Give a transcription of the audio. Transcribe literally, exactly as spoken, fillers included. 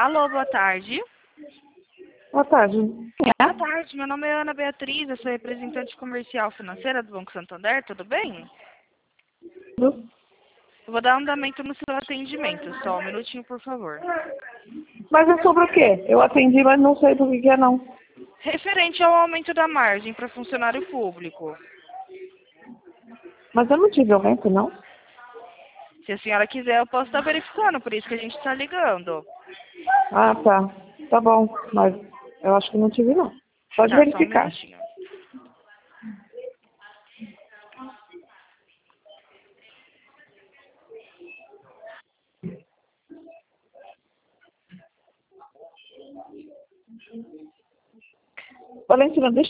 Alô, boa tarde. Boa tarde. Boa tarde, meu nome é Ana Beatriz, eu sou representante comercial financeira do Banco Santander, tudo bem? Tudo? Eu vou dar andamento no seu atendimento, só um minutinho, por favor. Mas é sobre o quê? Eu atendi, mas não sei do que que é, não. Referente ao aumento da margem para funcionário público. Mas eu não tive aumento, não. Se a senhora quiser, eu posso estar verificando, por isso que a gente está ligando. Ah, tá. Tá bom. Mas eu acho que não tive, não. Pode Tá, só um verificar. minutinho. Valentina, deixa